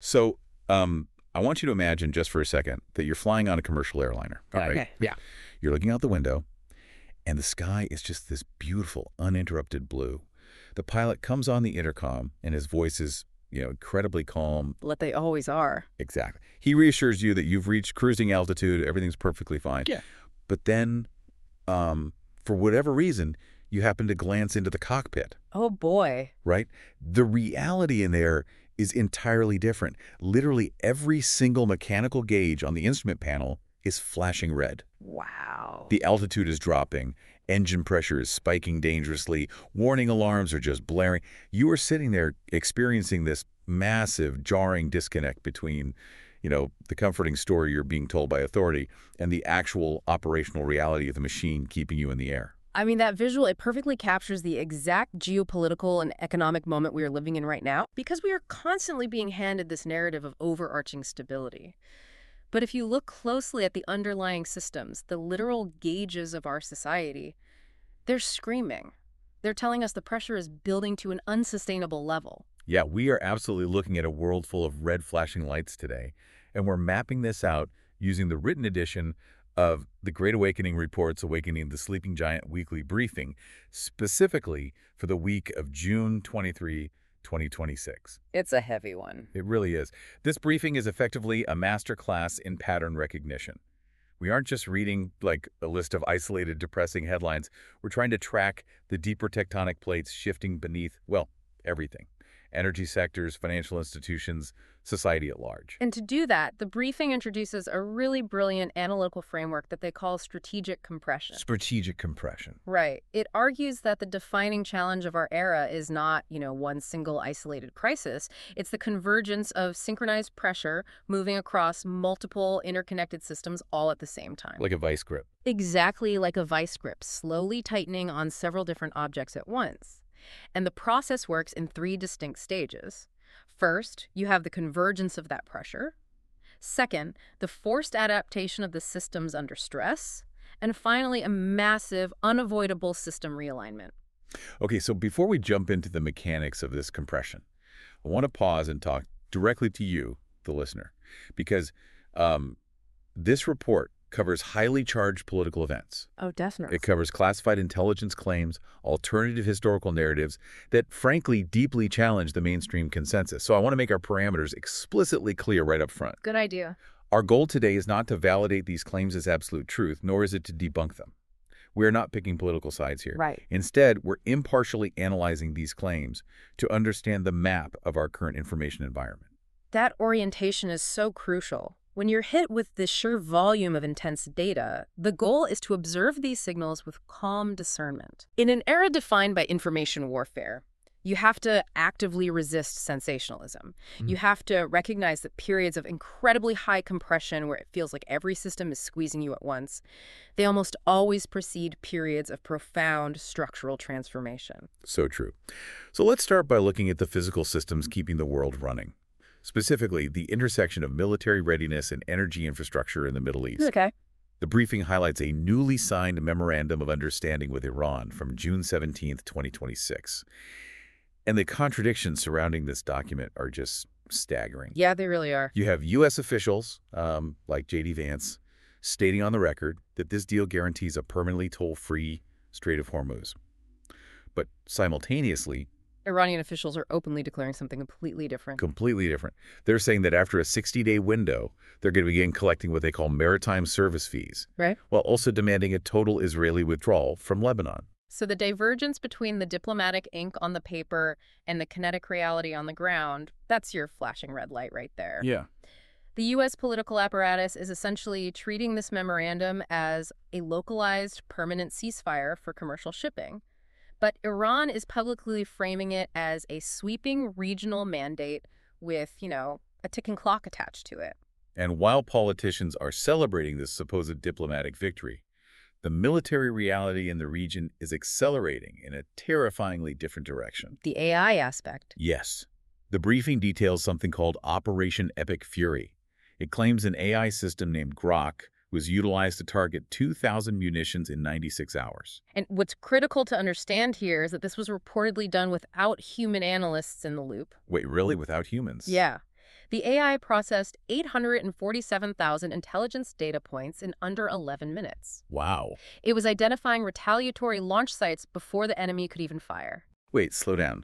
So, I want you to imagine just for a second that you're flying on a commercial airliner. All right. Okay. Yeah. You're looking out the window, and the sky is just this beautiful, uninterrupted blue. The pilot comes on the intercom, and his voice is, incredibly calm. What they always are. Exactly. He reassures you that you've reached cruising altitude, everything's perfectly fine. Yeah. But then, for whatever reason, you happen to glance into the cockpit, Oh, boy. right? The reality in there is entirely different. Literally every single mechanical gauge on the instrument panel is flashing red. Wow. The altitude is dropping, engine pressure is spiking dangerously, warning alarms are just blaring. You are sitting there experiencing this massive, jarring disconnect between, the comforting story you're being told by authority and the actual operational reality of the machine keeping you in the air. I mean, that visual, it perfectly captures the exact geopolitical and economic moment we are living in right now, because we are constantly being handed this narrative of overarching stability. But if you look closely at the underlying systems, the literal gauges of our society, they're screaming. They're telling us the pressure is building to an unsustainable level. Yeah, we are absolutely looking at a world full of red flashing lights today, and we're mapping this out using the written edition of the Great Awakening Reports Awakening the Sleeping Giant weekly briefing, specifically for the week of June 23, 2026. It's a heavy one. It really is. This briefing is effectively a master class in pattern recognition. We aren't just reading like a list of isolated depressing headlines. We're trying to track the deeper tectonic plates shifting beneath, well, everything. Energy sectors, financial institutions, society at large. And to do that, the briefing introduces a really brilliant analytical framework that they call strategic compression. Strategic compression. Right. It argues that the defining challenge of our era is not, one single isolated crisis. It's the convergence of synchronized pressure moving across multiple interconnected systems all at the same time. Like a vice grip. Exactly like a vice grip, slowly tightening on several different objects at once. And the process works in 3 distinct stages. First, you have the convergence of that pressure. Second, the forced adaptation of the systems under stress. And finally, a massive, unavoidable system realignment. Okay, so before we jump into the mechanics of this compression, I want to pause and talk directly to you, the listener, because this report covers highly charged political events. Oh, definitely. It covers classified intelligence claims, alternative historical narratives that frankly deeply challenge the mainstream consensus. So I want to make our parameters explicitly clear right up front. Good idea. Our goal today is not to validate these claims as absolute truth, nor is it to debunk them. We're not picking political sides here. Right. Instead, we're impartially analyzing these claims to understand the map of our current information environment. That orientation is so crucial. When you're hit with this sheer volume of intense data, the goal is to observe these signals with calm discernment. In an era defined by information warfare, you have to actively resist sensationalism. You have to recognize that periods of incredibly high compression where it feels like every system is squeezing you at once, they almost always precede periods of profound structural transformation. So true. So let's start by looking at the physical systems keeping the world running. Specifically, the intersection of military readiness and energy infrastructure in the Middle East. Okay. The briefing highlights a newly signed Memorandum of Understanding with Iran from June 17, 2026. And the contradictions surrounding this document are just staggering. Yeah, they really are. You have U.S. officials, like J.D. Vance, stating on the record that this deal guarantees a permanently toll-free Strait of Hormuz. But simultaneously, Iranian officials are openly declaring something completely different. completely different. They're saying that after a 60-day window, they're going to begin collecting what they call maritime service fees, Right. while also demanding a total Israeli withdrawal from Lebanon. So the divergence between the diplomatic ink on the paper and the kinetic reality on the ground, that's your flashing red light right there. Yeah. The U.S. political apparatus is essentially treating this memorandum as a localized, permanent ceasefire for commercial shipping. But Iran is publicly framing it as a sweeping regional mandate with, a ticking clock attached to it. And while politicians are celebrating this supposed diplomatic victory, the military reality in the region is accelerating in a terrifyingly different direction. The AI aspect. Yes. The briefing details something called Operation Epic Fury. It claims an AI system named Grok was utilized to target 2,000 munitions in 96 hours. And what's critical to understand here is that this was reportedly done without human analysts in the loop. Wait, really? Without humans? Yeah. The AI processed 847,000 intelligence data points in under 11 minutes. Wow. It was identifying retaliatory launch sites before the enemy could even fire. Wait, slow down.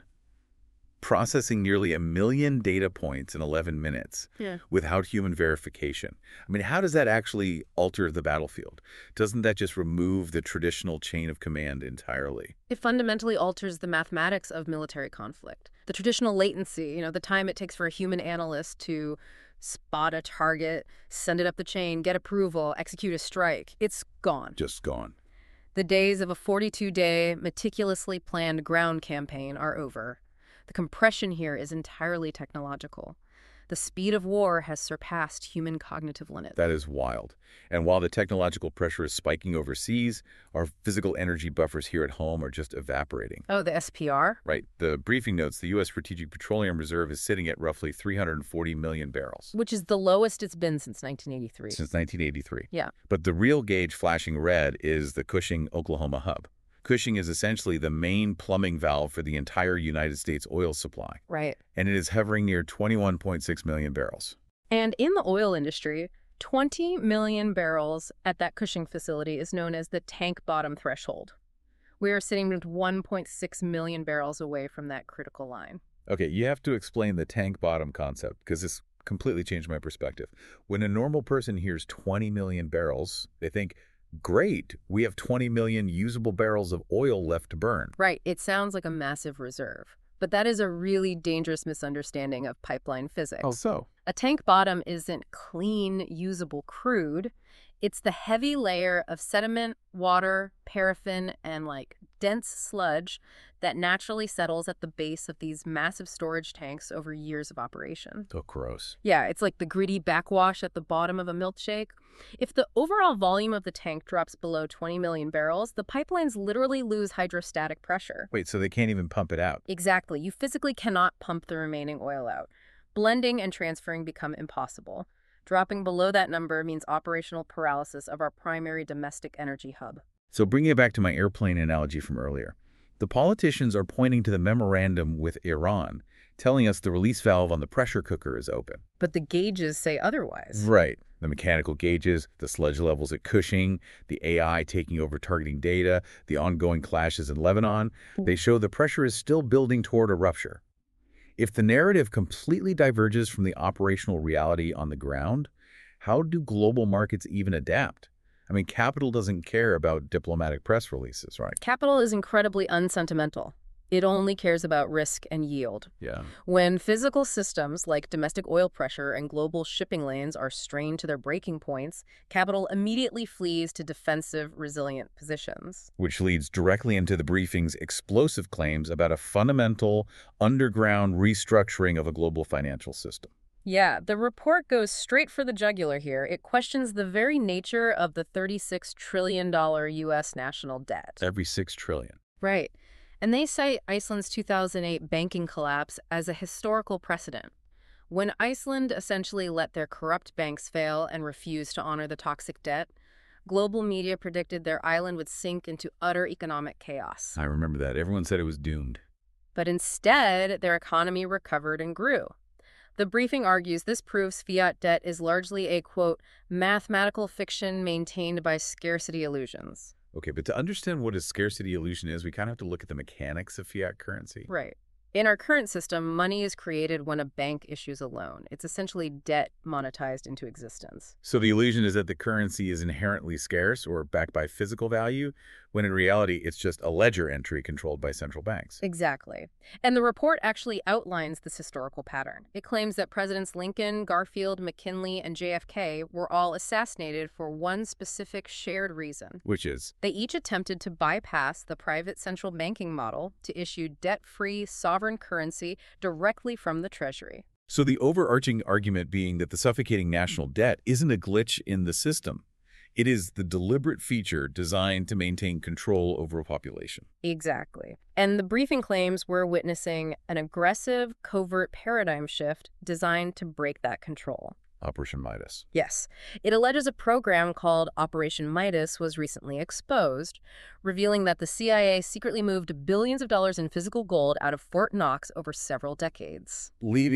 Processing nearly 1 million data points in 11 minutes Yeah. without human verification. I mean, how does that actually alter the battlefield? Doesn't that just remove the traditional chain of command entirely? It fundamentally alters the mathematics of military conflict. The traditional latency, the time it takes for a human analyst to spot a target, send it up the chain, get approval, execute a strike, it's gone. Just gone. The days of a 42-day, meticulously planned ground campaign are over. The compression here is entirely technological. The speed of war has surpassed human cognitive limits. That is wild. And while the technological pressure is spiking overseas, our physical energy buffers here at home are just evaporating. Oh, the SPR? Right. The briefing notes the U.S. Strategic Petroleum Reserve is sitting at roughly 340 million barrels. Which is the lowest it's been since 1983. Since 1983. Yeah. But the real gauge flashing red is the Cushing, Oklahoma hub. Cushing is essentially the main plumbing valve for the entire United States oil supply. Right. And it is hovering near 21.6 million barrels. And in the oil industry, 20 million barrels at that Cushing facility is known as the tank bottom threshold. We are sitting with 1.6 million barrels away from that critical line. Okay, you have to explain the tank bottom concept because this completely changed my perspective. When a normal person hears 20 million barrels, they think, great, we have 20 million usable barrels of oil left to burn. Right. It sounds like a massive reserve. But that is a really dangerous misunderstanding of pipeline physics. Oh, so? A tank bottom isn't clean, usable crude. It's the heavy layer of sediment, water, paraffin, and dense sludge that naturally settles at the base of these massive storage tanks over years of operation. Oh, gross. Yeah, it's like the gritty backwash at the bottom of a milkshake. If the overall volume of the tank drops below 20 million barrels, the pipelines literally lose hydrostatic pressure. Wait, so they can't even pump it out? Exactly. You physically cannot pump the remaining oil out. Blending and transferring become impossible. Dropping below that number means operational paralysis of our primary domestic energy hub. So bringing it back to my airplane analogy from earlier, the politicians are pointing to the memorandum with Iran, telling us the release valve on the pressure cooker is open. But the gauges say otherwise. Right. The mechanical gauges, the sludge levels at Cushing, the AI taking over targeting data, the ongoing clashes in Lebanon, they show the pressure is still building toward a rupture. If the narrative completely diverges from the operational reality on the ground, how do global markets even adapt? I mean, capital doesn't care about diplomatic press releases, right? Capital is incredibly unsentimental. It only cares about risk and yield. Yeah. When physical systems like domestic oil pressure and global shipping lanes are strained to their breaking points, capital immediately flees to defensive, resilient positions. Which leads directly into the briefing's explosive claims about a fundamental, underground restructuring of a global financial system. Yeah, the report goes straight for the jugular here. It questions the very nature of the $36 trillion U.S. national debt. Every $6 trillion. Right. And they cite Iceland's 2008 banking collapse as a historical precedent. When Iceland essentially let their corrupt banks fail and refused to honor the toxic debt, global media predicted their island would sink into utter economic chaos. I remember that. Everyone said it was doomed. But instead, their economy recovered and grew. The briefing argues this proves fiat debt is largely a, quote, mathematical fiction maintained by scarcity illusions. Okay, but to understand what a scarcity illusion is, we kind of have to look at the mechanics of fiat currency. Right. In our current system, money is created when a bank issues a loan. It's essentially debt monetized into existence. So the illusion is that the currency is inherently scarce or backed by physical value, when in reality it's just a ledger entry controlled by central banks. Exactly. And the report actually outlines this historical pattern. It claims that Presidents Lincoln, Garfield, McKinley, and JFK were all assassinated for one specific shared reason. Which is? They each attempted to bypass the private central banking model to issue debt-free sovereign currency directly from the Treasury. So the overarching argument being that the suffocating national debt isn't a glitch in the system. It is the deliberate feature designed to maintain control over a population. Exactly. And the briefing claims we're witnessing an aggressive, covert paradigm shift designed to break that control. Operation Midas. Yes. It alleges a program called Operation Midas was recently exposed, revealing that the CIA secretly moved billions of dollars in physical gold out of Fort Knox over several decades. Leaving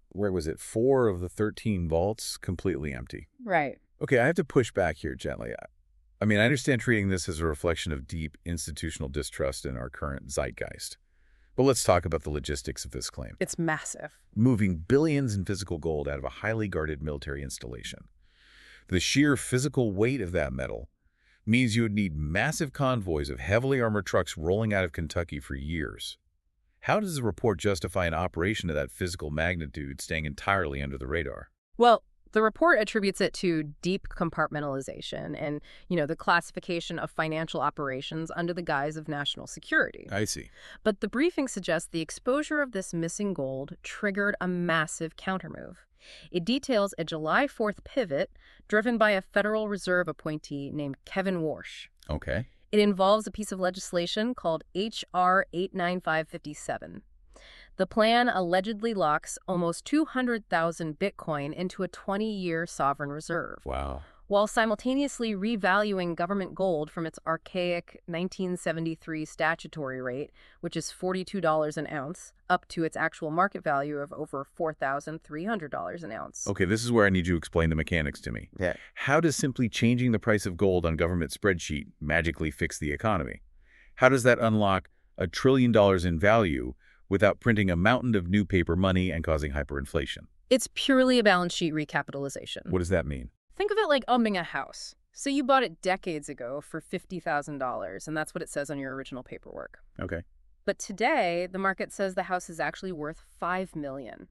where was it, 4 of the 13 vaults completely empty. Right. Okay, I have to push back here gently. I mean, I understand treating this as a reflection of deep institutional distrust in our current zeitgeist. But let's talk about the logistics of this claim. It's massive. Moving billions in physical gold out of a highly guarded military installation. The sheer physical weight of that metal means you would need massive convoys of heavily armored trucks rolling out of Kentucky for years. How does the report justify an operation of that physical magnitude staying entirely under the radar? Well, the report attributes it to deep compartmentalization and, the classification of financial operations under the guise of national security. I see. But the briefing suggests the exposure of this missing gold triggered a massive countermove. It details a July 4th pivot driven by a Federal Reserve appointee named Kevin Warsh. Okay. It involves a piece of legislation called H.R. 89557. The plan allegedly locks almost 200,000 Bitcoin into a 20-year sovereign reserve, Wow. while simultaneously revaluing government gold from its archaic 1973 statutory rate, which is $42 an ounce, up to its actual market value of over $4,300 an ounce. Okay, this is where I need you to explain the mechanics to me. Yeah. How does simply changing the price of gold on government spreadsheet magically fix the economy? How does that unlock $1 trillion in value without printing a mountain of new paper money and causing hyperinflation? It's purely a balance sheet recapitalization. What does that mean? Think of it like owning a house. So you bought it decades ago for $50,000, and that's what it says on your original paperwork. Okay. But today, the market says the house is actually worth $5 million.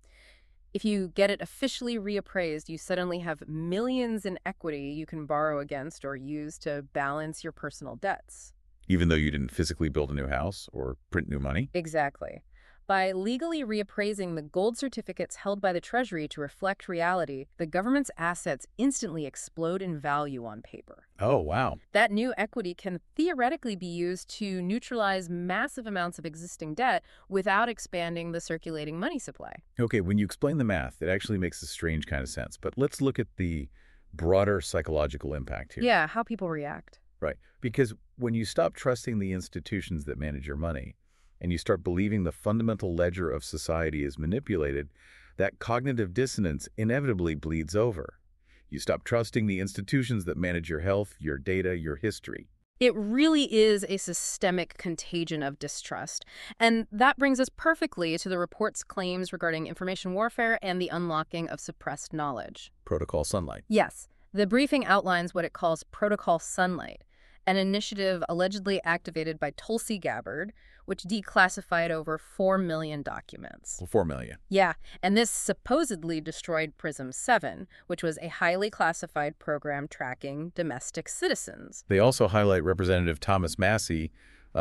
If you get it officially reappraised, you suddenly have millions in equity you can borrow against or use to balance your personal debts. Even though you didn't physically build a new house or print new money? Exactly. By legally reappraising the gold certificates held by the Treasury to reflect reality, the government's assets instantly explode in value on paper. Oh, wow. That new equity can theoretically be used to neutralize massive amounts of existing debt without expanding the circulating money supply. Okay, when you explain the math, it actually makes a strange kind of sense. But let's look at the broader psychological impact here. Yeah, how people react. Right. Because when you stop trusting the institutions that manage your money and you start believing the fundamental ledger of society is manipulated, that cognitive dissonance inevitably bleeds over. You stop trusting the institutions that manage your health, your data, your history. It really is a systemic contagion of distrust. And that brings us perfectly to the report's claims regarding information warfare and the unlocking of suppressed knowledge. Protocol Sunlight. Yes, the briefing outlines what it calls Protocol Sunlight, an initiative allegedly activated by Tulsi Gabbard, which declassified over 4 million documents. Well, 4 million. Yeah, and this supposedly destroyed PRISM 7, which was a highly classified program tracking domestic citizens. They also highlight Representative Thomas Massie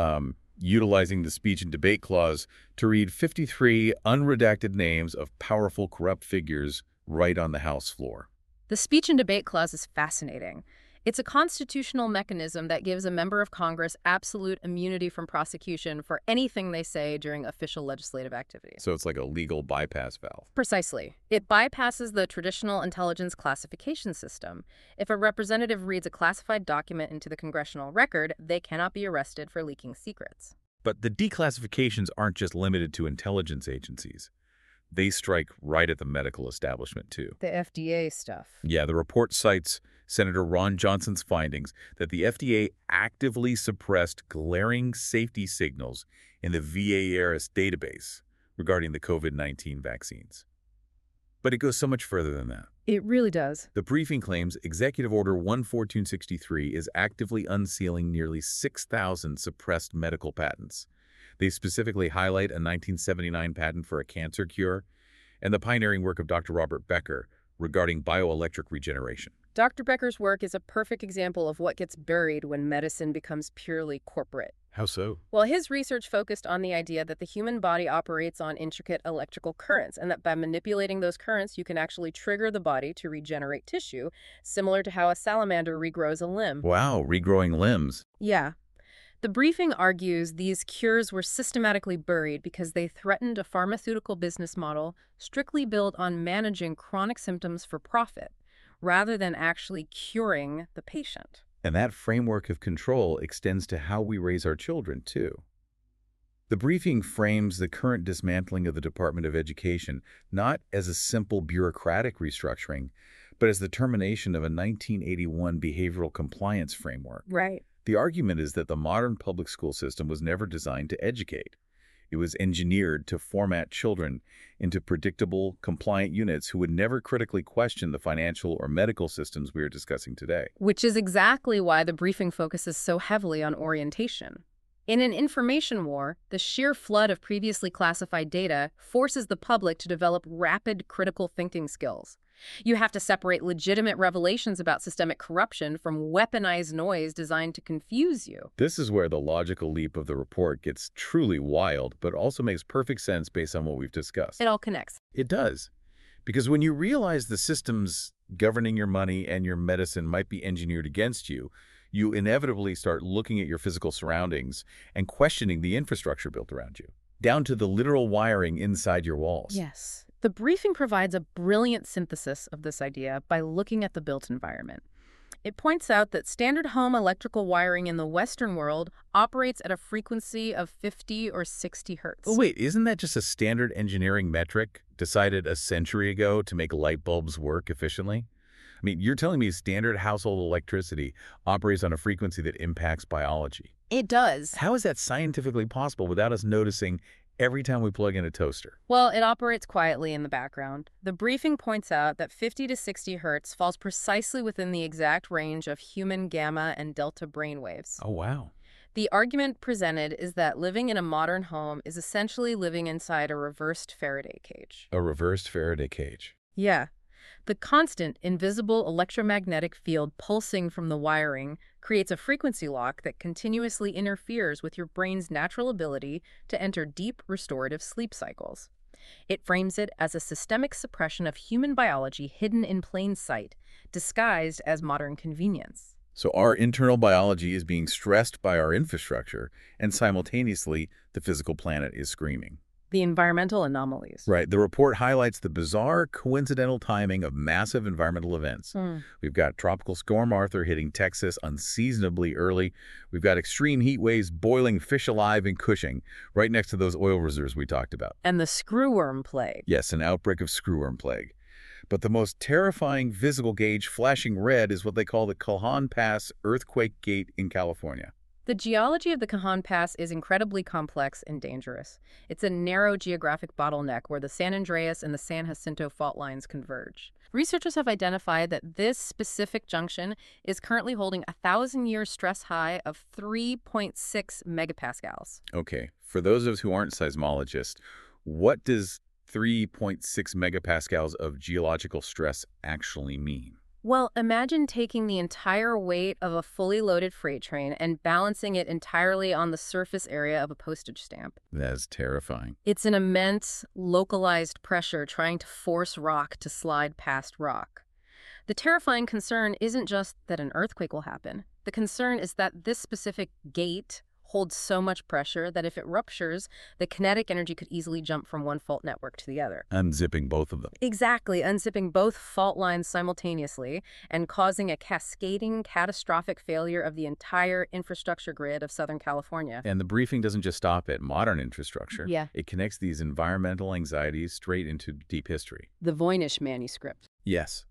utilizing the speech and debate clause to read 53 unredacted names of powerful corrupt figures right on the House floor. The speech and debate clause is fascinating. It's a constitutional mechanism that gives a member of Congress absolute immunity from prosecution for anything they say during official legislative activities. So it's like a legal bypass valve. Precisely. It bypasses the traditional intelligence classification system. If a representative reads a classified document into the congressional record, they cannot be arrested for leaking secrets. But the declassifications aren't just limited to intelligence agencies. They strike right at the medical establishment, too. The FDA stuff. Yeah, the report cites Senator Ron Johnson's findings that the FDA actively suppressed glaring safety signals in the VAERS database regarding the COVID-19 vaccines. But it goes so much further than that. It really does. The briefing claims Executive Order 14263 is actively unsealing nearly 6,000 suppressed medical patents. They specifically highlight a 1979 patent for a cancer cure and the pioneering work of Dr. Robert Becker regarding bioelectric regeneration. Dr. Becker's work is a perfect example of what gets buried when medicine becomes purely corporate. How so? Well, his research focused on the idea that the human body operates on intricate electrical currents, and that by manipulating those currents, you can actually trigger the body to regenerate tissue, similar to how a salamander regrows a limb. Wow, regrowing limbs. Yeah. The briefing argues these cures were systematically buried because they threatened a pharmaceutical business model strictly built on managing chronic symptoms for profit, rather than actually curing the patient. And that framework of control extends to how we raise our children, too. The briefing frames the current dismantling of the Department of Education not as a simple bureaucratic restructuring, but as the termination of a 1981 behavioral compliance framework. Right. The argument is that the modern public school system was never designed to educate. It was engineered to format children into predictable, compliant units who would never critically question the financial or medical systems we are discussing today. Which is exactly why the briefing focuses so heavily on orientation. In an information war, the sheer flood of previously classified data forces the public to develop rapid critical thinking skills. You have to separate legitimate revelations about systemic corruption from weaponized noise designed to confuse you. This is where the logical leap of the report gets truly wild, but also makes perfect sense based on what we've discussed. It all connects. It does. Because when you realize the systems governing your money and your medicine might be engineered against you, you inevitably start looking at your physical surroundings and questioning the infrastructure built around you, down to the literal wiring inside your walls. Yes. The briefing provides a brilliant synthesis of this idea by looking at the built environment. It points out that standard home electrical wiring in the Western world operates at a frequency of 50 or 60 hertz. But wait, isn't that just a standard engineering metric decided a century ago to make light bulbs work efficiently? I mean, you're telling me standard household electricity operates on a frequency that impacts biology. It does. How is that scientifically possible without us noticing every time we plug in a toaster? Well, it operates quietly in the background. The briefing points out that 50 to 60 hertz falls precisely within the exact range of human gamma and delta brainwaves. Oh, wow. The argument presented is that living in a modern home is essentially living inside a reversed Faraday cage. A reversed Faraday cage. Yeah. The constant, invisible electromagnetic field pulsing from the wiring creates a frequency lock that continuously interferes with your brain's natural ability to enter deep restorative sleep cycles. It frames it as a systemic suppression of human biology hidden in plain sight, disguised as modern convenience. So our internal biology is being stressed by our infrastructure, and simultaneously, the physical planet is screaming. The environmental anomalies. Right. The report highlights the bizarre coincidental timing of massive environmental events. We've got Tropical Storm Arthur hitting Texas unseasonably early. We've got extreme heat waves boiling fish alive in Cushing, right next to those oil reserves we talked about. And the screwworm plague. Yes, an outbreak of screwworm plague. But the most terrifying physical gauge flashing red is what they call the Cajon Pass Earthquake Gate in California. The geology of the Cajon Pass is incredibly complex and dangerous. It's a narrow geographic bottleneck where the San Andreas and the San Jacinto fault lines converge. Researchers have identified that this specific junction is currently holding a 1,000-year stress high of 3.6 megapascals. Okay, for those of us who aren't seismologists, what does 3.6 megapascals of geological stress actually mean? Well, imagine taking the entire weight of a fully loaded freight train and balancing it entirely on the surface area of a postage stamp. That's terrifying. It's an immense, localized pressure trying to force rock to slide past rock. The terrifying concern isn't just that an earthquake will happen. The concern is that this specific gate holds so much pressure that if it ruptures, the kinetic energy could easily jump from one fault network to the other. Unzipping both of them. Exactly, unzipping both fault lines simultaneously and causing a cascading, catastrophic failure of the entire infrastructure grid of Southern California. And the briefing doesn't just stop at modern infrastructure. Yeah. It connects these environmental anxieties straight into deep history. The Voynich manuscript. Yes.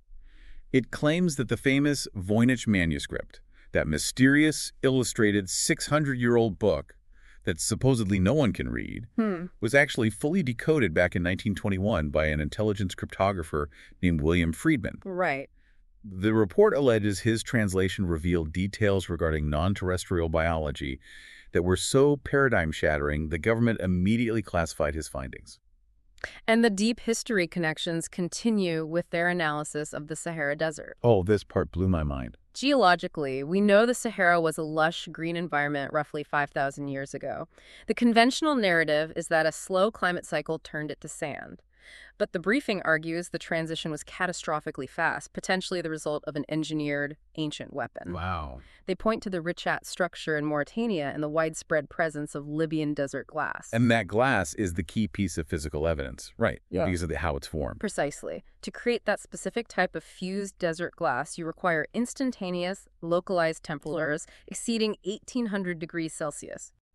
It claims that the famous Voynich manuscript, that mysterious, illustrated 600-year-old book that supposedly no one can read, was actually fully decoded back in 1921 by an intelligence cryptographer named William Friedman. Right. The report alleges his translation revealed details regarding non-terrestrial biology that were so paradigm-shattering the government immediately classified his findings. And the deep history connections continue with their analysis of the Sahara Desert. Oh, this part blew my mind. Geologically, we know the Sahara was a lush, green environment roughly 5,000 years ago. The conventional narrative is that a slow climate cycle turned it to sand. But the briefing argues the transition was catastrophically fast, potentially the result of an engineered, ancient weapon. Wow. They point to the Richat structure in Mauritania and the widespread presence of Libyan desert glass. And that glass is the key piece of physical evidence, right? Yeah. Because of how it's formed. Precisely. To create that specific type of fused desert glass, you require instantaneous, localized temperatures exceeding 1,800 degrees Celsius.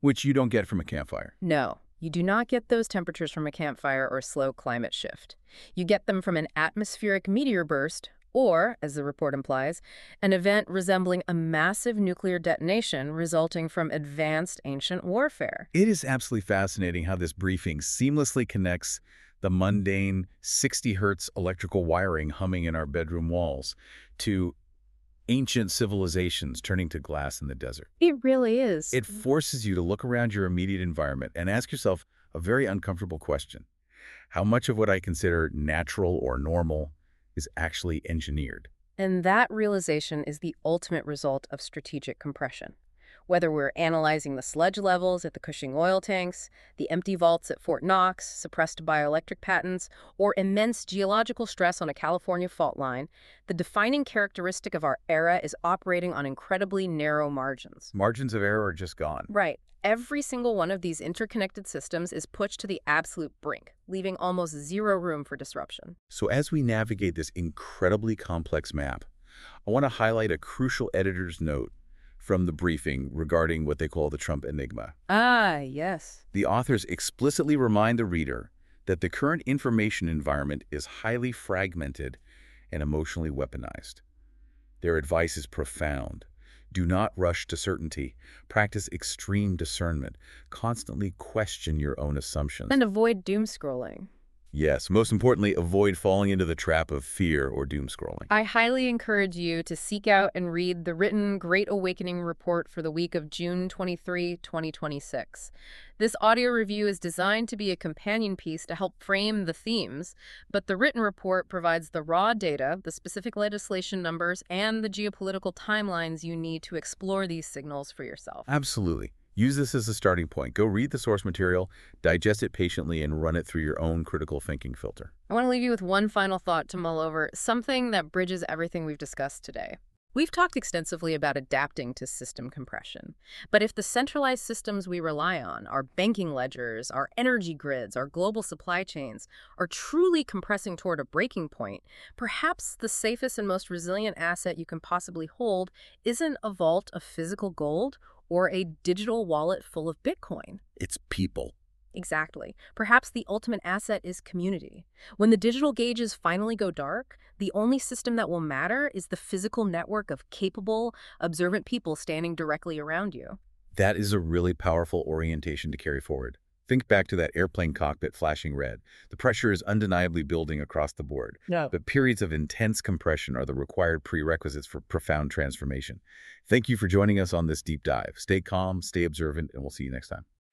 which you don't get from a campfire. No, you do not get those temperatures from a campfire or slow climate shift. You get them from an atmospheric meteor burst, or, as the report implies, an event resembling a massive nuclear detonation resulting from advanced ancient warfare. It is absolutely fascinating how this briefing seamlessly connects the mundane 60 hertz electrical wiring humming in our bedroom walls to ancient civilizations turning to glass in the desert. It really is. It forces you to look around your immediate environment and ask yourself a very uncomfortable question. How much of what I consider natural or normal is actually engineered? And that realization is the ultimate result of strategic compression. Whether we're analyzing the sludge levels at the Cushing oil tanks, the empty vaults at Fort Knox, suppressed bioelectric patents, or immense geological stress on a California fault line, the defining characteristic of our era is operating on incredibly narrow margins. Margins of error are just gone. Right. Every single one of these interconnected systems is pushed to the absolute brink, leaving almost zero room for disruption. So as we navigate this incredibly complex map, I want to highlight a crucial editor's note from the briefing regarding what they call the Trump enigma. Ah, yes. The authors explicitly remind the reader that the current information environment is highly fragmented and emotionally weaponized. Their advice is profound. Do not rush to certainty. Practice extreme discernment. Constantly question your own assumptions. And avoid doom scrolling. Yes, most importantly, avoid falling into the trap of fear or doom scrolling. I highly encourage you to seek out and read the written Great Awakening report for the week of June 23, 2026. This audio review is designed to be a companion piece to help frame the themes, but the written report provides the raw data, the specific legislation numbers, and the geopolitical timelines you need to explore these signals for yourself. Absolutely. Use this as a starting point. Go read the source material, digest it patiently, and run it through your own critical thinking filter. I want to leave you with one final thought to mull over, something that bridges everything we've discussed today. We've talked extensively about adapting to system compression, but if the centralized systems we rely on, our banking ledgers, our energy grids, our global supply chains, are truly compressing toward a breaking point, perhaps the safest and most resilient asset you can possibly hold isn't a vault of physical gold or a digital wallet full of Bitcoin. It's people. Exactly. Perhaps the ultimate asset is community. When the digital gauges finally go dark, the only system that will matter is the physical network of capable, observant people standing directly around you. That is a really powerful orientation to carry forward. Think back to that airplane cockpit flashing red. The pressure is undeniably building across the board. No. But periods of intense compression are the required prerequisites for profound transformation. Thank you for joining us on this deep dive. Stay calm, stay observant, and we'll see you next time.